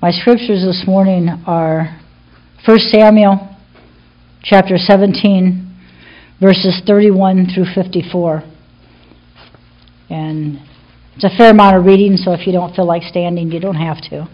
My scriptures this morning are 1 Samuel chapter 17, verses 31 through 54. And it's a fair amount of reading, so if you don't feel like standing, you don't have to.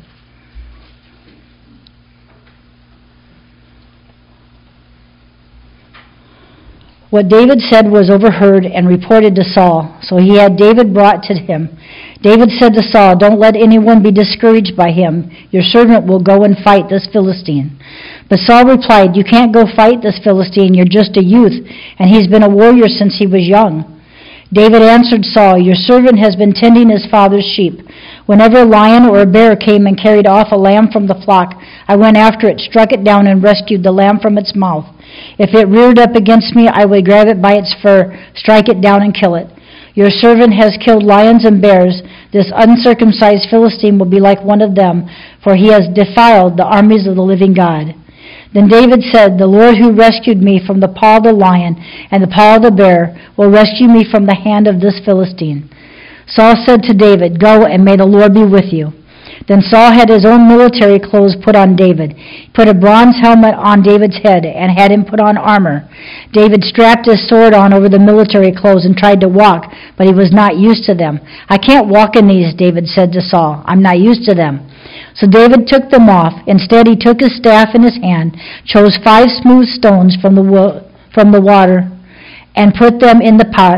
What David said was overheard and reported to Saul, so he had David brought to him. David said to Saul, "Don't let anyone be discouraged by him. Your servant will go and fight this Philistine." But Saul replied, "You can't go fight this Philistine. You're just a youth, and he's been a warrior since he was young." David answered Saul, "Your servant has been tending his father's sheep. Whenever a lion or a bear came and carried off a lamb from the flock, I went after it, struck it down, and rescued the lamb from its mouth. If it reared up against me, I would grab it by its fur, strike it down, and kill it. Your servant has killed lions and bears. This uncircumcised Philistine will be like one of them, for he has defiled the armies of the living God." Then David said, "The Lord who rescued me from the paw of the lion and the paw of the bear will rescue me from the hand of this Philistine." Saul said to David, "Go, and may the Lord be with you." Then Saul had his own military clothes put on David. He put a bronze helmet on David's head and had him put on armor. David strapped his sword on over the military clothes and tried to walk, but he was not used to them. "I can't walk in these," David said to Saul. "I'm not used to them." So David took them off. Instead, he took his staff in his hand, chose 5 smooth stones from the water, and put them in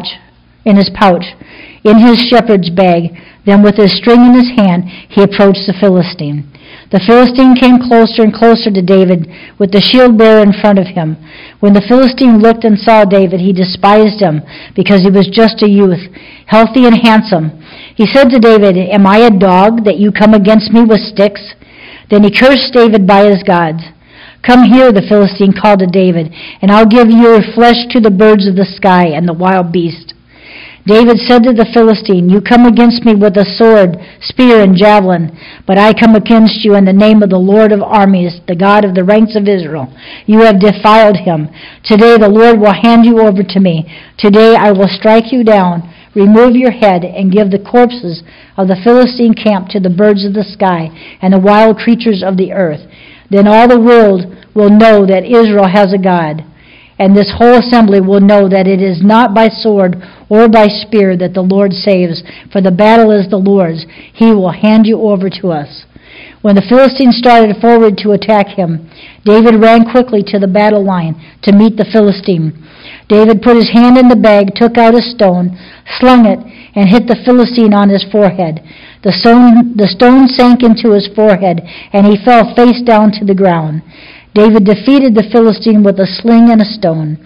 his pouch, in his shepherd's bag. Then with his string in his hand, he approached the Philistine. The Philistine came closer and closer to David, with the shield bearer in front of him. When the Philistine looked and saw David, he despised him, because he was just a youth, healthy and handsome. He said to David, "Am I a dog that you come against me with sticks?" Then he cursed David by his gods. "Come here," the Philistine called to David, "and I'll give your flesh to the birds of the sky and the wild beasts." David said to the Philistine, "You come against me with a sword, spear, and javelin, but I come against you in the name of the Lord of armies, the God of the ranks of Israel. You have defiled him. Today the Lord will hand you over to me. Today I will strike you down, remove your head, and give the corpses of the Philistine camp to the birds of the sky and the wild creatures of the earth. Then all the world will know that Israel has a God. And this whole assembly will know that it is not by sword or by spear that the Lord saves, for the battle is the Lord's. He will hand you over to us." When the Philistines started forward to attack him, David ran quickly to the battle line to meet the Philistine. David put his hand in the bag, took out a stone, slung it, and hit the Philistine on his forehead. The stone sank into his forehead, and he fell face down to the ground. David defeated the Philistine with a sling and a stone.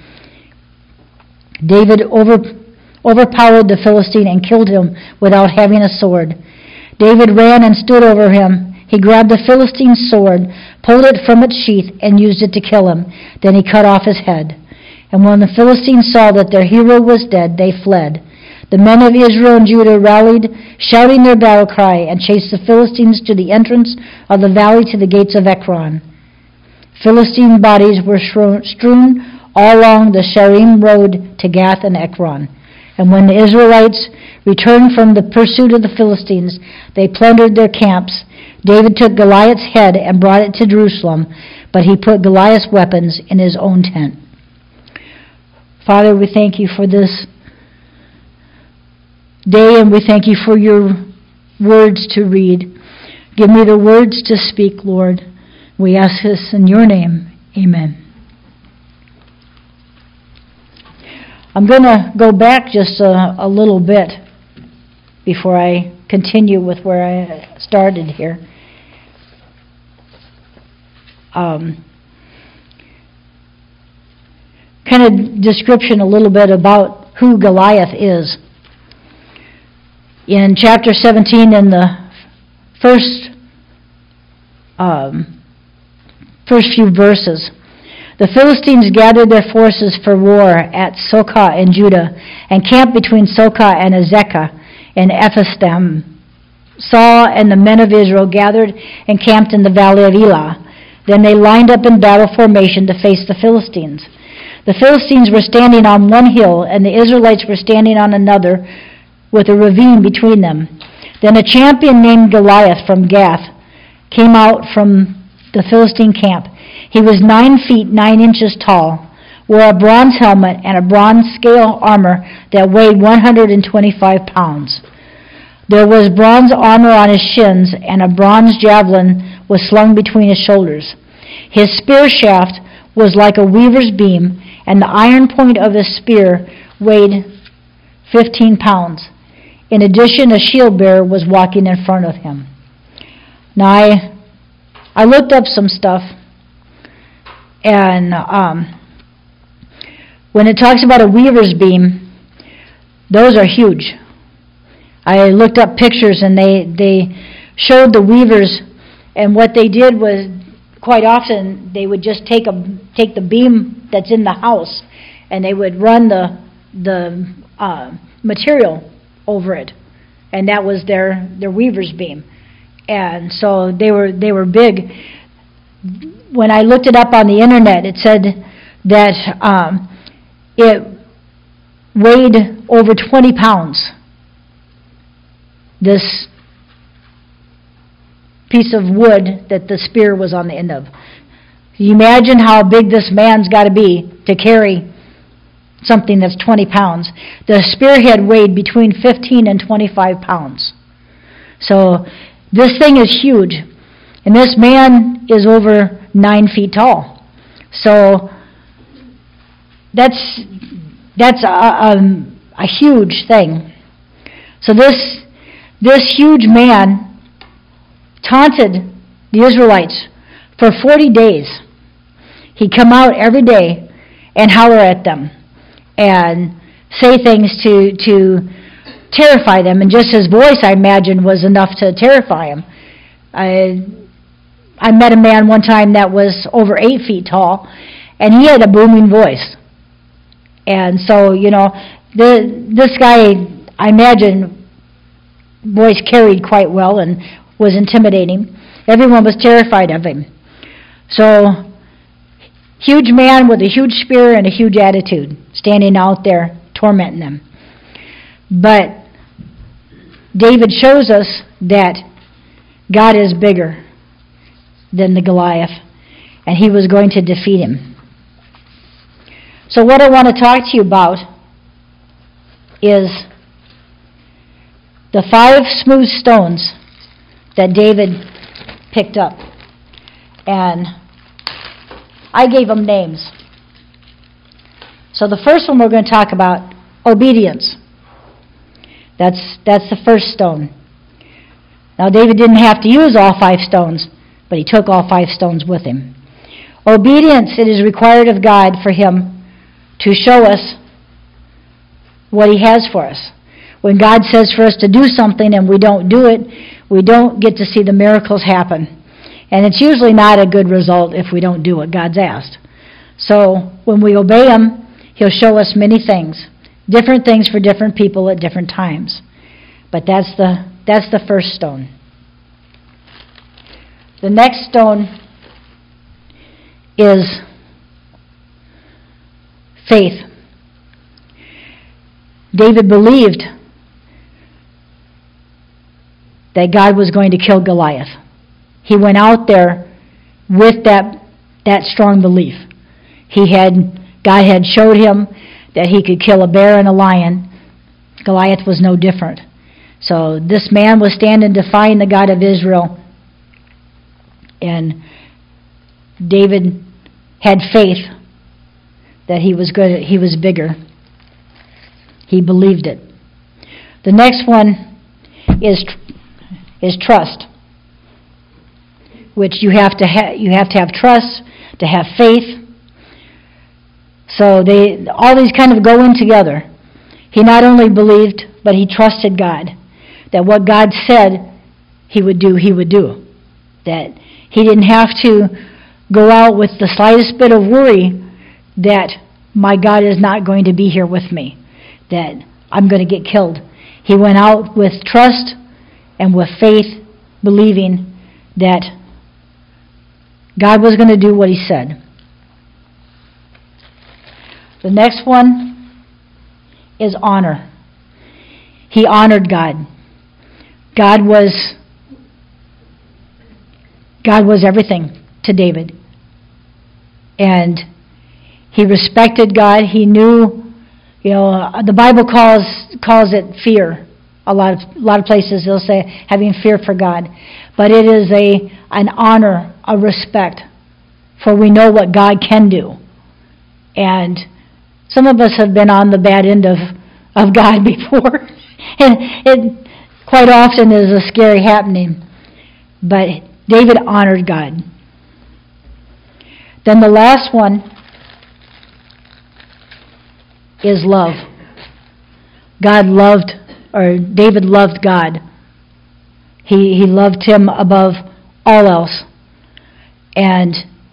David overpowered the Philistine and killed him without having a sword. David ran and stood over him. He grabbed the Philistine's sword, pulled it from its sheath, and used it to kill him. Then he cut off his head. And when the Philistines saw that their hero was dead, they fled. The men of Israel and Judah rallied, shouting their battle cry, and chased the Philistines to the entrance of the valley to the gates of Ekron. Philistine bodies were strewn all along the Sharim road to Gath and Ekron. And when the Israelites returned from the pursuit of the Philistines, they plundered their camps. David took Goliath's head and brought it to Jerusalem, but he put Goliath's weapons in his own tent. Father, we thank you for this day, and we thank you for your words to read. Give me the words to speak, Lord. We ask this in your name. Amen. I'm going to go back just a little bit before I continue with where I started here. Kind of description a little bit about who Goliath is. In chapter 17, in the first few verses, the Philistines gathered their forces for war at Socoh in Judah and camped between Socoh and Azekah in Ephistam. Saul and the men of Israel gathered and camped in the valley of Elah. Then they lined up in battle formation to face the Philistines. The Philistines were standing on one hill, and the Israelites were standing on another, with a ravine between them. Then a champion named Goliath from Gath came out from the Philistine camp. He was 9 feet 9 inches tall, wore a bronze helmet and a bronze scale armor that weighed 125 pounds. There was bronze armor on his shins, and a bronze javelin was slung between his shoulders. His spear shaft was like a weaver's beam, and the iron point of his spear weighed 15 pounds. In addition, a shield bearer was walking in front of him. Now, I looked up some stuff, and when it talks about a weaver's beam, those are huge. I looked up pictures, and they showed the weavers, and what they did was, quite often, they would just take the beam that's in the house, and they would run the material over it, and that was their weaver's beam. And so they were big. When I looked it up on the internet, it said that it weighed over 20 pounds. This piece of wood that the spear was on the end of. You imagine how big this man's got to be to carry something that's 20 pounds. The spearhead weighed between 15 and 25 pounds. So this thing is huge. And this man is over 9 feet tall. So that's a huge thing. So this huge man taunted the Israelites for 40 days. He'd come out every day and holler at them and say things to terrify them. And just his voice, I imagine, was enough to terrify them. I met a man one time that was over 8 feet tall, and he had a booming voice. And so, this guy, I imagine, voice carried quite well and was intimidating. Everyone was terrified of him. So, huge man with a huge spear and a huge attitude, standing out there tormenting them. But David shows us that God is bigger than the Goliath, and he was going to defeat him. So what I want to talk to you about is the 5 smooth stones that David picked up. And I gave them names. So the first one we're going to talk about, obedience. That's the first stone. Now David didn't have to use all 5 stones, but he took all 5 stones with him. Obedience, it is required of God for him to show us what he has for us. When God says for us to do something and we don't do it, we don't get to see the miracles happen. And it's usually not a good result if we don't do what God's asked. So when we obey him, he'll show us many things. Different things for different people at different times. But that's the first stone. The next stone is faith. David believed that God was going to kill Goliath. He went out there with that strong belief. God had showed him that he could kill a bear and a lion. Goliath was no different. So this man was standing defying the God of Israel, and David had faith that he was good. He was bigger. He believed it. The next one is trust, which you have to have trust to have faith. So all these kind of go in together. He not only believed, but he trusted God, that what God said he would do, he would do. That he didn't have to go out with the slightest bit of worry that my God is not going to be here with me, that I'm going to get killed. He went out with trust and with faith, believing that God was going to do what he said. The next one is honor. He honored God. God was God was everything to David. And he respected God. He knew, the Bible calls it fear. A lot of places they'll say having fear for God. But it is an honor, a respect, for we know what God can do. And some of us have been on the bad end of God before. And it quite often is a scary happening. But David honored God. Then the last one is love. David loved God. He loved him above all else. And,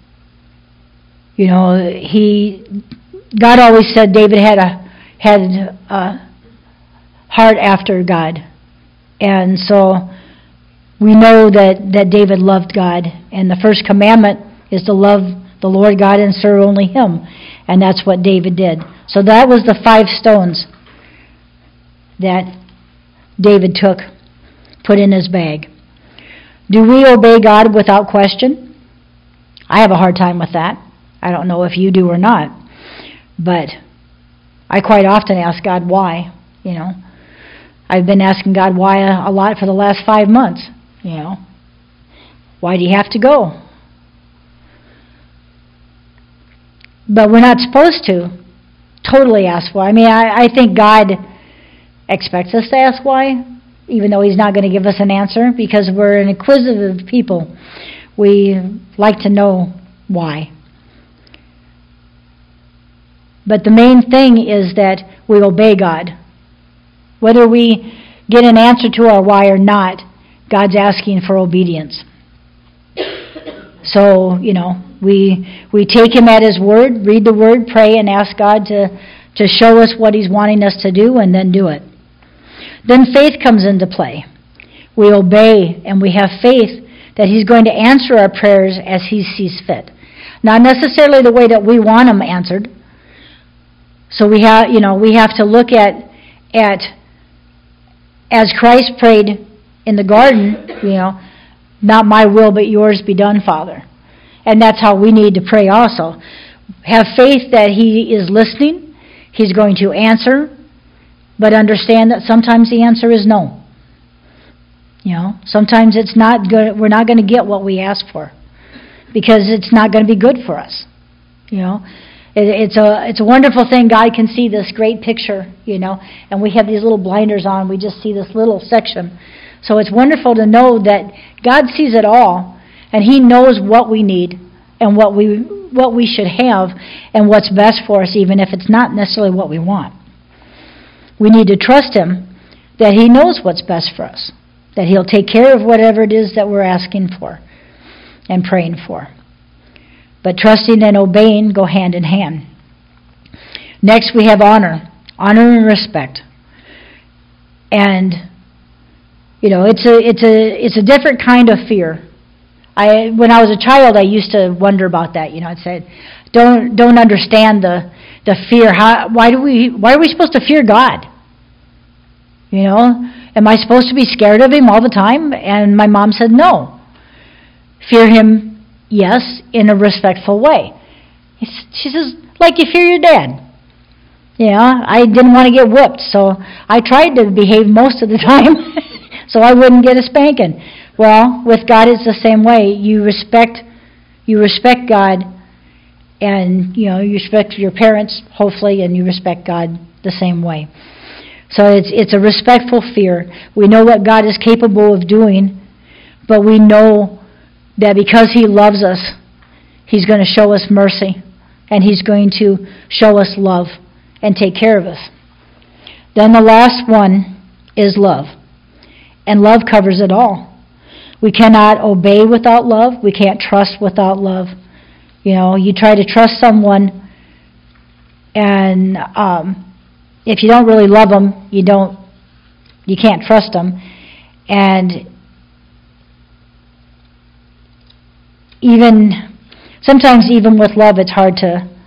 God always said David had a heart after God. And so we know that David loved God. And the first commandment is to love the Lord God and serve only Him. And that's what David did. So that was the 5 stones that David put in his bag. Do we obey God without question? I have a hard time with that. I don't know if you do or not. But I quite often ask God why, I've been asking God why a lot for the last 5 months, Why do you have to go? But we're not supposed to totally ask why. I think God expects us to ask why, even though He's not going to give us an answer, because we're an inquisitive people. We like to know why. But the main thing is that we obey God. Whether we get an answer to our why or not, God's asking for obedience. So, we take Him at His word, read the word, pray, and ask God to show us what He's wanting us to do, and then do it. Then faith comes into play. We obey, and we have faith that He's going to answer our prayers as He sees fit. Not necessarily the way that we want them answered. So we have to look at as Christ prayed in the garden, not my will but yours be done, Father. And that's how we need to pray also. Have faith that He is listening, He's going to answer, but understand that sometimes the answer is no. Sometimes it's not good. We're not going to get what we ask for because it's not going to be good for us. It's a wonderful thing. God can see this great picture, and we have these little blinders on. We just see this little section. So it's wonderful to know that God sees it all, and He knows what we need and what we should have and what's best for us, even if it's not necessarily what we want. We need to trust Him that He knows what's best for us, that He'll take care of whatever it is that we're asking for and praying for. But trusting and obeying go hand in hand. Next we have honor and respect. And it's a different kind of fear. When I was a child, I used to wonder about that. I'd say, don't understand the fear. Why are we supposed to fear God? Am I supposed to be scared of Him all the time? And my mom said, no. Fear Him, yes, in a respectful way. She says, like you fear your dad. I didn't want to get whipped, so I tried to behave most of the time so I wouldn't get a spanking. Well, with God it's the same way. You respect God, and you respect your parents, hopefully, and you respect God the same way. So it's a respectful fear. We know what God is capable of doing, but we know that because He loves us, He's going to show us mercy, and He's going to show us love and take care of us. Then the last one is love. And love covers it all. We cannot obey without love. We can't trust without love. You try to trust someone, and if you don't really love them, you can't trust them. And sometimes even with love, it's hard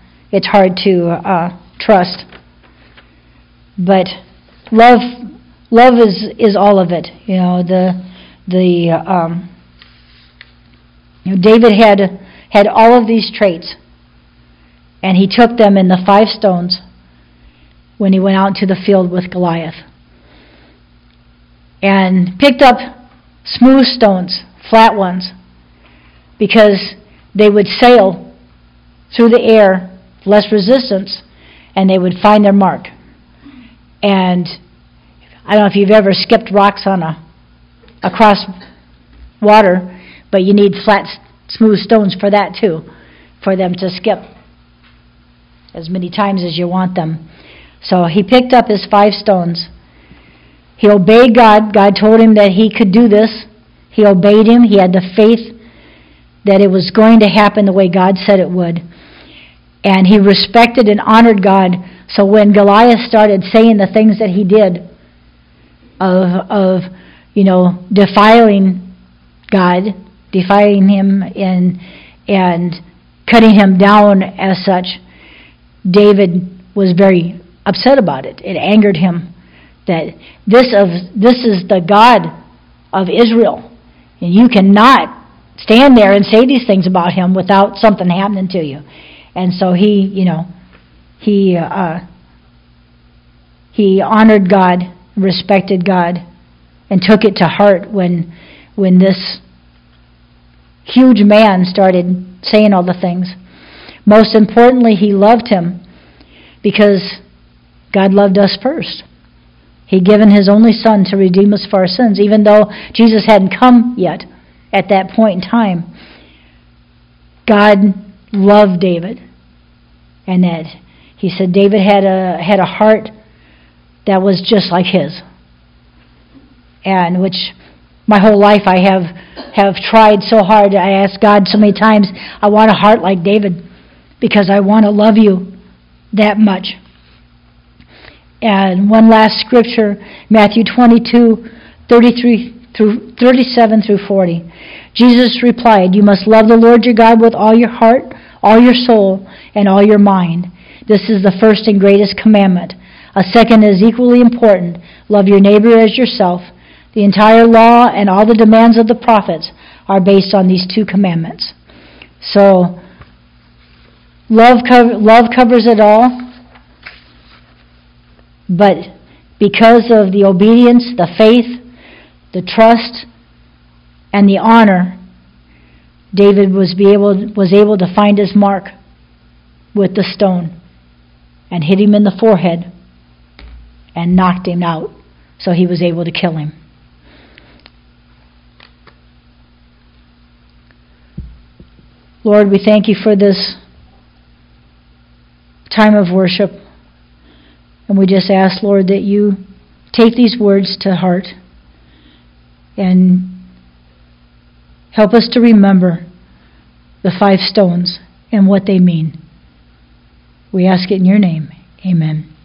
to trust. But love is all of it. David had all of these traits, and he took them in the 5 stones when he went out to the field with Goliath, and picked up smooth stones, flat ones, because they would sail through the air, less resistance, and they would find their mark. And I don't know if you've ever skipped rocks on across water, but you need flat, smooth stones for that too, for them to skip as many times as you want them. So he picked up his 5 stones. He obeyed God. God told him that he could do this. He obeyed him. He had the faith that it was going to happen the way God said it would. And he respected and honored God. So when Goliath started saying the things that he did of defiling God, defiling him and cutting him down as such, David was very upset about it. It angered him that this is the God of Israel, and you cannot stand there and say these things about him without something happening to you. And so he honored God, respected God, and took it to heart when this huge man started saying all the things. Most importantly, he loved him because God loved us first. He'd given his only son to redeem us for our sins, even though Jesus hadn't come yet at that point in time. God loved David, and that he said David had a heart that was just like his, and which my whole life I have tried so hard. I asked God so many times, I want a heart like David because I want to love you that much. And one last scripture, Matthew 22:37 through 40. Jesus replied, "You must love the Lord your God with all your heart, all your soul, and all your mind. This is the first and greatest commandment. A second is equally important. Love your neighbor as yourself. The entire law and all the demands of the prophets are based on these 2 commandments." So, love covers it all. But because of the obedience, the faith, the trust, and the honor, David was able to find his mark with the stone and hit him in the forehead and knocked him out, so he was able to kill him. Lord, we thank you for this time of worship. And we just ask, Lord, that you take these words to heart and help us to remember the 5 stones and what they mean. We ask it in your name. Amen.